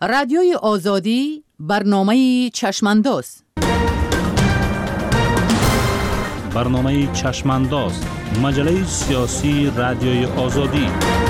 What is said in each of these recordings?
رادیوی آزادی برنامه چشمانداز. برنامه چشمانداز، مجله سیاسی رادیوی آزادی.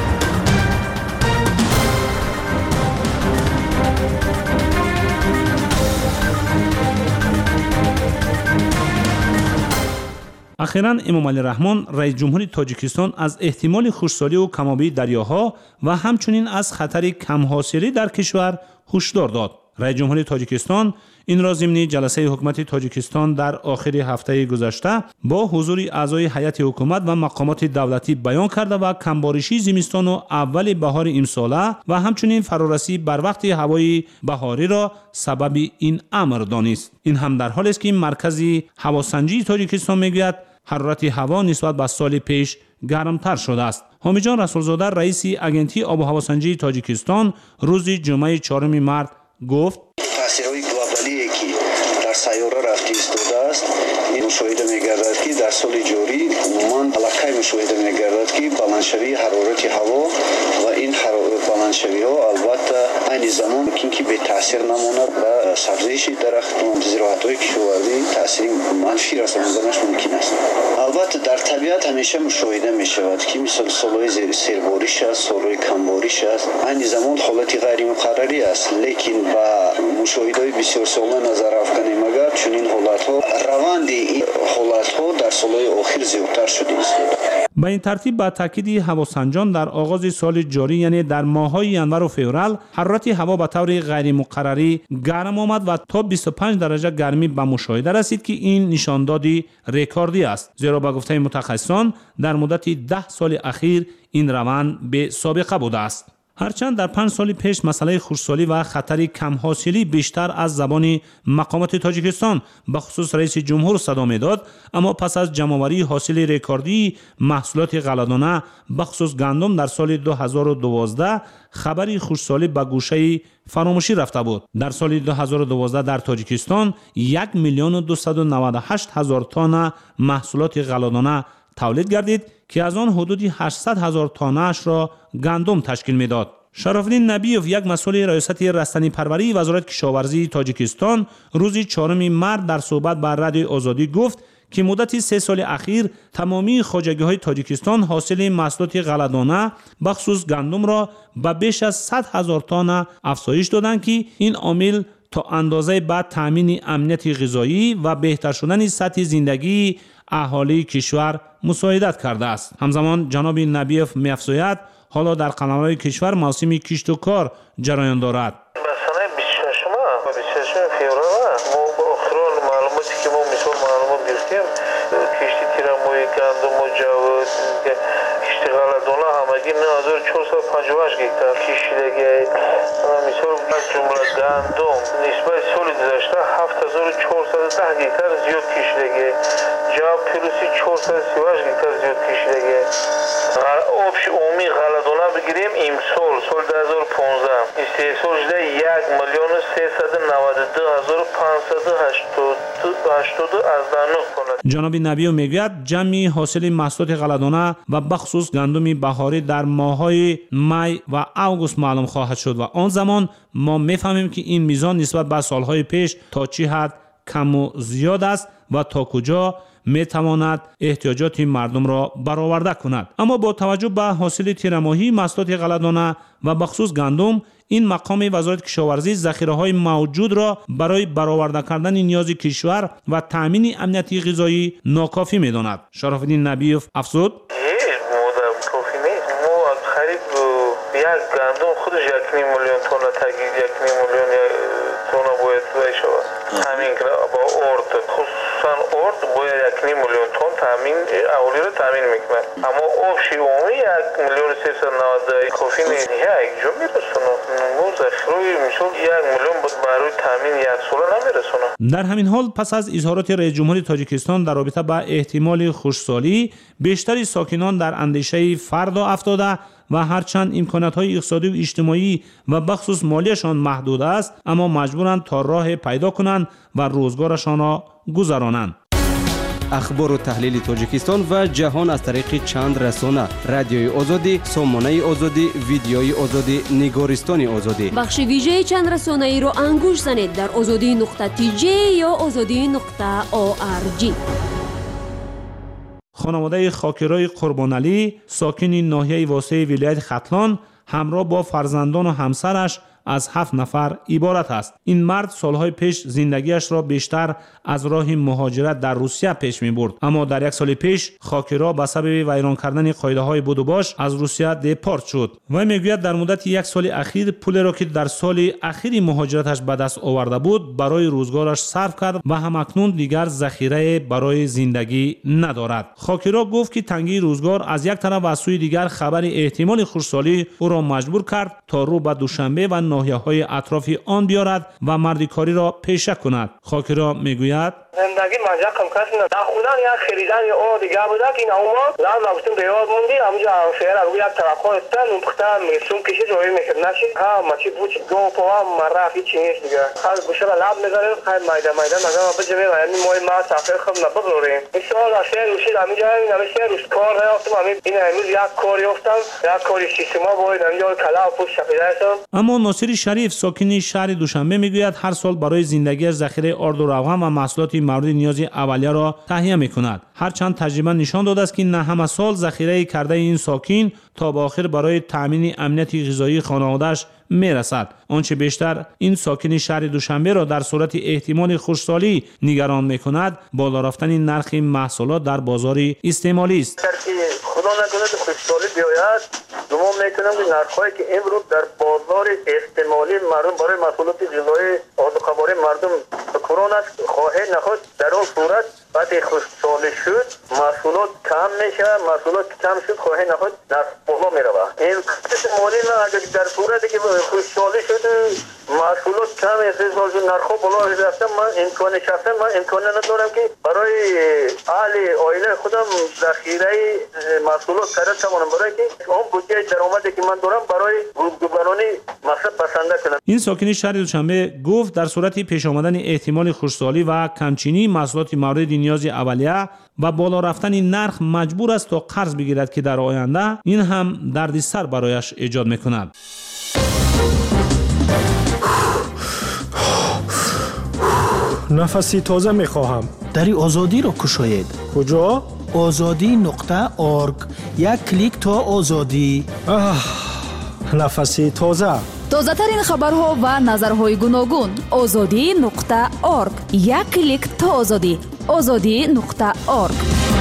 اخیراً امام علی رحمان رئیس جمهور تاجیکستان از احتمال خشکسالی و کم‌آبی دریاها و همچنین از خطر کم‌حاصلی در کشور هشدار داد. رئیس جمهور تاجیکستان این را ضمن جلسه حکومت تاجیکستان در آخر هفته گذشته با حضور اعضای هیئت حکومت و مقامات دولتی بیان کرده و کمبارشی زمستان و اول بهار امساله و همچنین فرارسی بر وقت هوای بهاری را سبب این امر دانست. این هم در حالی است که مرکز هواسنجی تاجیکستان میگوید حرارت هوا نسبت به سال پیش گرمتر شده است. حامد جان رسولزاده رئیس اژنسی آب و هواسنجی تاجیکستان روز جمعه 4 مارس گفت تاثیرهای گلوبالی که در سیاره رفته ایستاده است این مشاهده می‌گردد که در سال جاری عموماً علاقه مشاهده می‌گردد که بلندشوی حرارت هوا و این بلندشوی‌ها البته این زمان که به تاثیر نماند و سبزش درختان زراعت‌های کشاورزی تاثیر منفی را سازندنش ممکن است. البته در طبیعت همیشه مشاهده می‌شود که مثل سال‌های سیرباریش است، سال‌های کمباریش است، این زمان حالت غیر مقرری است، لیکن با مشاهده‌های بسیار ساله نظر افکنیم اگر چنین حالت‌ها روند این حالت‌ها در سال‌های آخر زیادتر شده است. به این ترتیب با تاکید هواسنجان در آغاز سال جاری یعنی در ماه‌های ینور و فوریه حرارت هوا به طور غیر مقرری گرم آمد و تا 25 درجه گرمی به مشاهده رسید که این نشاندادی رکوردی است، زیرا به گفته متخصصان در مدت 10 سال اخیر این روند به سابقه بوده است. هرچند در 5 سال پیش مسئله خشکسالی و خطر کم‌حاصلی بیشتر از زبان مقامات تاجیکستان به خصوص رئیس جمهور صدا می‌داد، اما پس از جمع‌آوری حاصل رکوردی محصولات غله‌دانه به خصوص گندم در سال 2012 خبری خشکسالی به گوشه فراموشی رفته بود. در سال 2012 در تاجیکستان 1,298,000 تن محصولات غله‌دانه تولید گردید که از آن حدود 800,000 تانه‌اش را گندم تشکیل می‌داد. شراف‌الدین نبیوف یک مسئول ریاست رستنی پروری وزارت کشاورزی تاجیکستان روز 4 مارس در صحبت با رادیوی آزادی گفت که مدت 3 سال اخیر تمامی خواجگی‌های تاجیکستان حاصل محصولات غله‌دانه بخصوص گندم را به بیش از 100,000 تن افزایش دادند که این عامل تا اندازه بعد تامین امنیت غذایی و بهتر شدن سطح زندگی اهالی کشور مساعدت کرده است. همزمان جناب نبیوف می‌افزاید حالا در قلمرو کشور موسم کشت و کار جریان دارد. مثلا 26 فوریه ما با آخرین معلوماتی که ما مثال معلومات گرفتیم کشتی تیرموی گندم و جواد کشتی غله‌دانه همگی 9458 گیتار کشیدگی مثال از جمله گندم نسبت سال گذشته 7410 گیتار زیاد کشیدگی جواب پیروسی 438 گیتار زیاد کشیدگی آبش عمومی غله‌دانه بگیریم امسال سال 2015 استحصال شده 1,392,580 کند. جناب نبیو میگوید جمعی حاصل محصولات غله‌دانه و بخصوص گندم بهاری در ماه‌های می و اوگوست معلوم خواهد شد و آن زمان ما میفهمیم که این میزان نسبت به سالهای پیش تا چه حد کم و زیاد است و تا کجا میتواند احتیاجات مردم را برآورده کند. اما با توجه به حاصل تیرماهی محصولات غله‌دانه و بخصوص گندم این مقام وزارت کشاورزی ذخیره‌های موجود را برای برآورده کردن نیاز کشور و تامین امنیت غذایی ناکافی می‌داند. شراف‌الدین نبیوف افزود کافی نیست. ما خرید یک گندم خودش 1 میلیون تن تگید 1 میلیون تن باید بشه. همین با ارد خصوصا ارد باید 1 میلیون تن تامین اولی رو تامین میکنه، اما آبش عمومی 1,390,000 کافی نیست. یک جا میرسونه مو ذخیره مثلا 1 میلیون بود برای تامین یک سال نمیرسونه. در همین حال پس از اظهارات رئیس جمهور تاجیکستان در رابطه با احتمال خشکسالی بیشتری ساکنان در اندیشه فردا افتاده و هرچند امکانات‌های اقتصادی و اجتماعی و بخصوص مالیشان محدود است اما مجبورند تا راه پیدا کنند و روزگارشان را گذرانند. اخبار و تحلیل تاجیکستان و جهان از طریق چند رسانه: رادیوی آزادی، سامانه آزادی، ویدیوی آزادی، نگارستان آزادی. بخش ویژه چند رسانه ای را انگوش زنید در azadi.tj یا azadi.org. خانواده خاکرای قربان علی ساکن ناحیه واسه ولایت ختلان همراه با فرزندان و همسرش از 7 نفر عبارت است. این مرد سالهای پیش زندگیش را بیشتر از راه مهاجرت در روسیه پیش می برد، اما در 1 سال پیش خاکرا به سبب ویران کردن قاعده های بود و باش از روسیه دپارت شد. و میگوید در مدت 1 سال اخیر پول را که در سال اخیر مهاجرتش به دست آورده بود برای روزگارش صرف کرد و همکنون دیگر ذخیره برای زندگی ندارد. خاکرا گفت که تنگی روزگار از یک طرف و از سوی دیگر خبر احتمال خشکسالی او را مجبور کرد تا رو به دوشنبه و ناحیه‌های اطراف آن بیارد و مردکاری را پیشه کند. خاکرا میگوید زندگی مزه کم کسی نه. در خودم یک خریدن یا دیگه بوده که این اوما لام لابستون به یاد موندی همونجا شهر رو یک طرفا استن اون پخته میسون کشی جوری میکرد نشی ها مچی بوچ دو پوا مرافی چینیش دیگه خال گوشه لاب میذاره خال مایده مثلا بجمه یعنی موی ما سفر خم نبروریم این سال شهر روشی همینجا نمیشه روش کار نیافتم همین این امروز یک کاری افتم یک کاری سیستما بود همینجا کلا پوش شفیده هستم. اما ناصر شریف ساکن شهر دوشنبه میگوید هر سال برای زندگیش ذخیره آرد و روغن و محصولات مورد نیاز اولیه را تهیه می‌کند. هرچند تجربه نشان داده است که نه همه سال ذخیره کرده این ساکن تا به آخر برای تامین امنیت غذایی خانواده‌اش میرسد. آنچه بیشتر این ساکن شهر دوشنبه را در صورت احتمال خشکسالی نگران می‌کند بالا رفتن نرخ محصولات در بازار استعمالی است. خدا نکنه خشکسالی بیاید گمان میکنم که نرخ‌هایی که امروز در بازار استعمالی مردم برای محصولات غذایی آذوقه‌واری مردم کرونا خواهد نخواهد در اون صورت وقتی خشکسالی شد محصولات کم میشه، محصولات کم شد خواهد نخواهد نرخ بالا میره. این استعمالی نه اگر در صورتی که خشکسالی شد محصولات کم استعمال نرخ بالا رفته من امکان شخصا من امکان ندارم که برای اهل عائله خودم ذخیره محصولات کرده توانم برای که اون بودجه درآمدی که من دارم برای روزگارانه مصرف بسنده کنم. این ساکن شهر دوشنبه گفت در صورت پیش آمدن احتمال خشکسالی و کمچینی محصولات مورد نیاز اولیه و بالا رفتن نرخ مجبور است تا قرض بگیرد که در آینده این هم دردسر برایش ایجاد میکند. نفسی تازه میخواهم. دری آزادی را کشاید. کجا؟ azadi.org. یک کلیک تا آزادی. نفسی تازه. تازه ترین خبرها و نظرهای گوناگون. azadi.org. یک کلیک تا آزادی. azadi.org.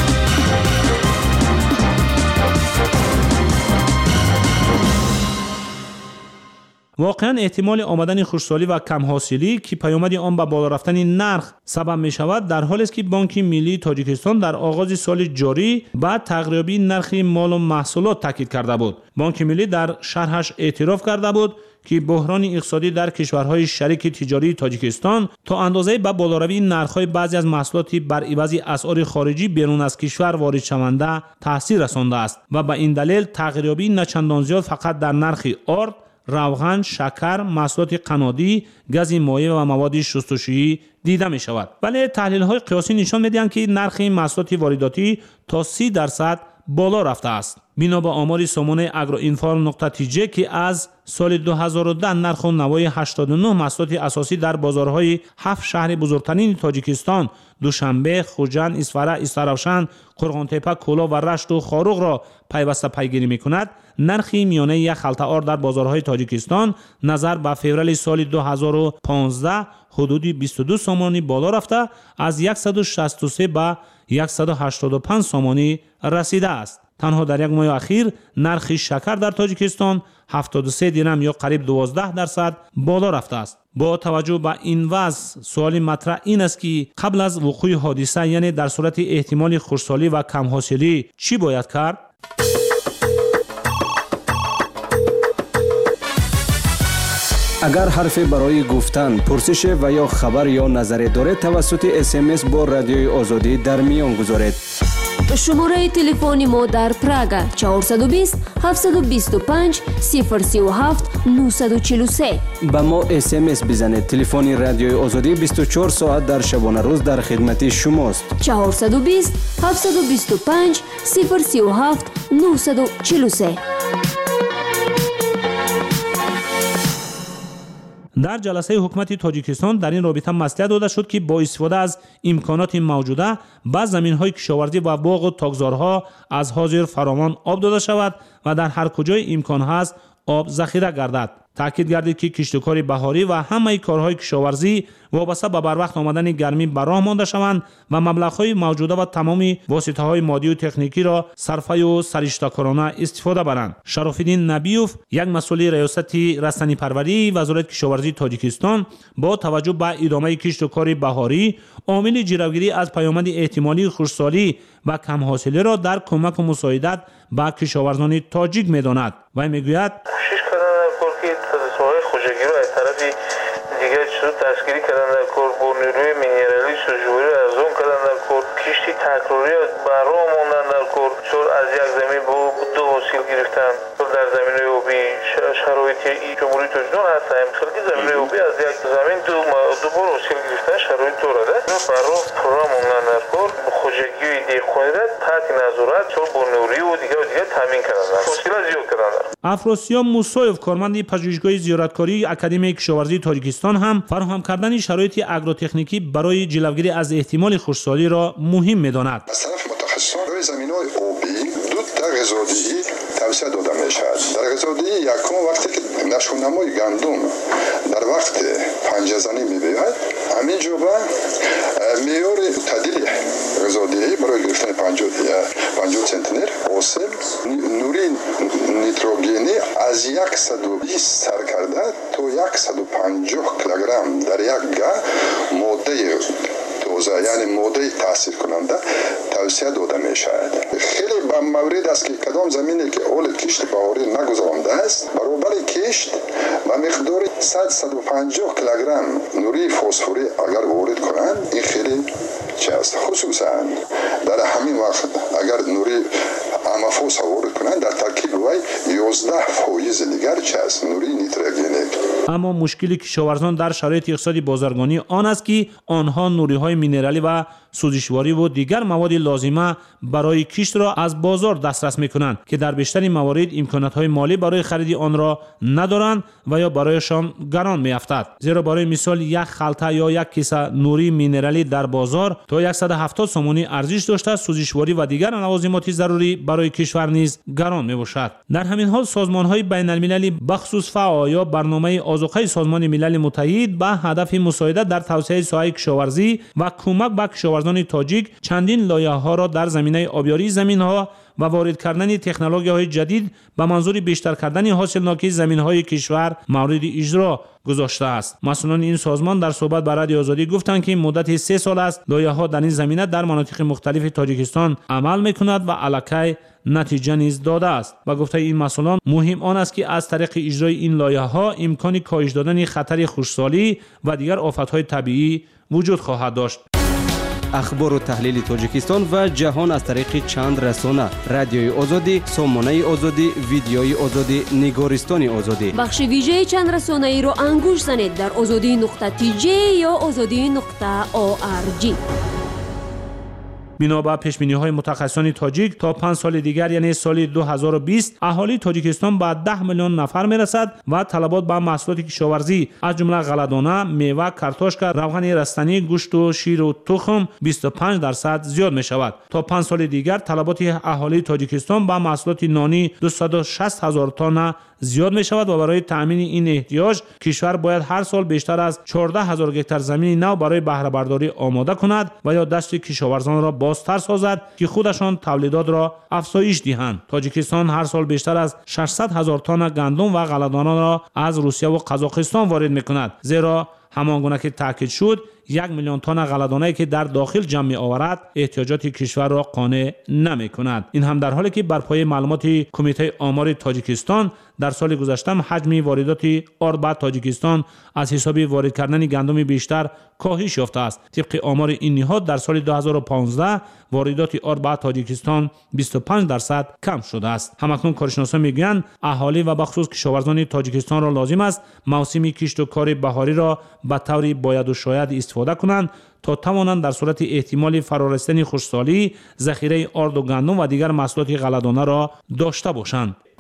واقعا احتمال آمدن خشکسالی و کم حاصلی که پیامد آن به بالا رفتن نرخ سبب می شود در حالی است که بانک ملی تاجیکستان در آغاز سال جاری بعد تقریبی نرخ مال و محصولات تاکید کرده بود. بانک ملی در شرحش اعتراف کرده بود که بحران اقتصادی در کشورهای شریک تجاری تاجیکستان تا اندازه به بالاروی نرخ‌های بعضی از محصولات بر عوض اسعار خارجی بیرون از کشور وارد شونده تاثیر رسانده است و به این دلیل تقریبی نچندان زیاد فقط در نرخ آرد، روغن، شکر، محصولات قنادی، گاز مایع و مواد شستشویی دیده می شود. ولی تحلیل های قیاسی نشان می دهند که نرخ محصولات وارداتی تا 30% بالا رفته است. بنا به آمار سامانه agroinform.tj که از سال 2010 نرخ و نوای 89 محصولات اساسی در بازارهای 7 شهر بزرگترین تاجیکستان دوشنبه، خوجند، اسفره، استرافشن، قرغانتپه، کولا و رشت و خاروق را پیوسته پیگیری می‌کند. نرخ میانه یک خلطه آرد در بازارهای تاجیکستان نظر به فوریه سال 2015 حدود 22 سامانی بالا رفته از 163 به 185 سامانی رسیده است. تنها در یک ماه اخیر نرخ شکر در تاجیکستان 73 درم یا قریب 12% بالا رفته است. با توجه به این وضع سوال مطرح این است که قبل از وقوع حادثه یعنی در صورت احتمال خشکسالی و کم حاصلی چی باید کرد؟ اگر حرفی برای گفتن، پرسش و یا خبر یا نظری دارید توسط SMS با رادیوی آزادی در میان گذارید. شماره تلفن ما در پراگ 420 725 037 943. به ما SMS بزنید. تلفن رادیوی آزادی 24 ساعت در شبانه روز در خدمت شماست. 420 725 037 943. در جلسه حکومت تاجیکستان در این رابطه مصلحت داده شد که با استفاده از امکانات موجوده به زمین‌های کشاورزی و باغ و تاکزارها از حاضر فراوان آب داده شود و در هر کجای امکان هست آب ذخیره گردد. تاکید گردید که کشتکار بهاری و همه کارهای کشاورزی وابسته به بروقت آمدن گرمی به راه مانده شوند و مبلغ‌های موجوده و تمام واسطه‌های مادی و تکنیکی را صرفه و سرشتکارانه استفاده برند. شراف‌الدین نبیوف، یک مسئول ریاست رستنی پروری وزارت کشاورزی تاجیکستان، با توجه به ادامه کشتکار بهاری عامل جلوگیری از پیامد احتمالی خشکسالی و کم حاصلی را در کمک و مساعدت به کشاورزان تاجیک می‌داند و می‌گوید دستگیری کردن در کار با نیروی مینرالی سوژواری ارزان کردن در کار کشتی تکراری برای ماندن در کار چون از یک زمین با دو حاصل گرفتن در زمین آبی شرایط جمهوری تاجیکستان هست مثلا زمین آبی از یک زمین دو بار حاصل گرفتن شرایط دارد برای پروگرام ماندن در کار خوشگی و دیخوانی را تحت نظارت چون با نیروی و دیگه تامین کردن حاصل زیاد کردن. افراسیاب موسایف، کارمند پژوهشگاه زیارتکاری اکادمی کشاورزی تاجیکستان، هم فراهم کردن شرایط آگروتکنیکی برای جلوگیری از احتمال خشکسالی را مهم می‌داند. از طرف متخصصان روی زمین‌های آبی دو غذادهی توصیه داده می‌شود. در غذادهی یکم وقتی که نشونمای گندم در وقت پنجه زنی می‌بیاید همین جوبه معیار تعدیل غذادهی برای گرفتن 50 سنتیمتر حاصل نوری نیتروژنی از 120 سر کرده تا 150 کیلوگرم در یک گاه ماده توزیع یعنی ماده تاثیر کننده توصیه داده می شود. خیلی به مورد است که کدام زمینی که اول کشت بهاری نگذرانده است برابر کشت و مقدار 150 کیلوگرم نوری فسفوری اگر وارد کنند این خیلی چه است. خصوصا در همین وقت اگر نوری امافوس وارد کنند در ترکیب وی 11% دیگر چه است نوری نیتروژنیک. اما مشکلی کشاورزان در شرایط اقتصادی بازرگانی آن است که آنها نوری‌های مینرالی و سوزشواری و دیگر مواد لازمه برای کشت را از بازار دسترس می‌کنند که در بیشتر موارد امکانات‌های مالی برای خرید آن را ندارند و یا برایشان گران می‌افتد. زیرا برای مثال یک خلطه یا یک کیسه نوری مینرالی در بازار تا 170 سومونی ارزش داشته، سوزشواری و دیگر لوازمات ضروری برای کشور نیز گران می‌باشد. در همین حال سازمان‌های بین‌المللی بخصوص فاو یا برنامه آذوقه سازمان ملل متحد به هدف مساعدت در توسعه ساحه کشاورزی و کمک به کشاورزان تاجیک چندین لایحه‌ها را در زمینه آبیاری زمین‌ها و وارد کردن تکنولوژی‌های جدید به منظور بیشتر کردن حاصلناکی زمین‌های کشور مورد اجرا گذاشته است. مسئولان این سازمان در صحبت با رادیو آزادی گفتند که مدت 3 سال است لایحه‌ها در این زمینه در مناطق مختلف تاجیکستان عمل می‌کند و الکی نتیجه نیز داده است. با گفته این مسئولان مهم آن است که از طریق اجرای این لایحه‌ها امکان کاهش دادن خطر خشکسالی و دیگر آفت‌های طبیعی وجود خواهد داشت. اخبار و تحلیل تاجیکستان و جهان از طریق چند رسانه: رادیوی آزادی، سامانه آزادی، ویدیوی آزادی، نگارستان آزادی. بخش ویژه چند رسانه ای را انگوش زنید در azadi.tj یا azadi.org. بنا به پیش‌بینی‌های متخصصان تاجیک تا 5 سال دیگر یعنی سال 2020 اهالی تاجیکستان به 10 میلیون نفر میرسد و طلبات به محصولات کشاورزی از جمله غله‌دانه، میوه، کارتوشک، روغن رستنی، گوشت و شیر و تخم 25% زیاد می شود. تا 5 سال دیگر طلبات اهالی تاجیکستان به محصولات نانی 260,000 تن زیاد می شود و برای تامین این احتیاج کشور باید هر سال بیشتر از 14,000 هکتار زمین نو برای بهره برداری آماده کند و یا دست کشاورزان را بازتر سازد که خودشان تولیدات را افزایش دهند. تاجیکستان هر سال بیشتر از 600,000 تن گندم و غله‌دانه را از روسیه و قزاقستان وارد می کند، زیرا همان گونه که تاکید شد 1 میلیون تن غله‌دانه‌ای که در داخل جمع می‌آورد احتیاجات کشور را قانع نمی‌کند. این هم در حالی که بر پایه معلومات کمیته آمار تاجیکستان در سال گذشته حجم واردات آرد به تاجیکستان از حساب وارد کردن گندم بیشتر کاهش یافته است. طبق آمار این نهاد در سال 2015 واردات آرد به تاجیکستان 25% کم شده است. همکنون کارشناسان میگویند اهالی و بخصوص کشاورزان تاجیکستان را لازم است موسم کشت و کار بهاری را به طور باید و شاید استفاده کنند تا توانند در صورت احتمال فرارسیدن خشکسالی ذخیره آرد و گندم و دیگر محصولات غله‌دانه را داشته باشند.